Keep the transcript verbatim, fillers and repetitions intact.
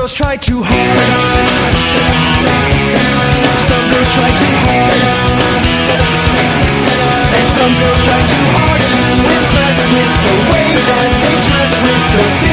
girls try too hard. Some girls try too hard. And some girls try too hard to impress with the way that they dress, with those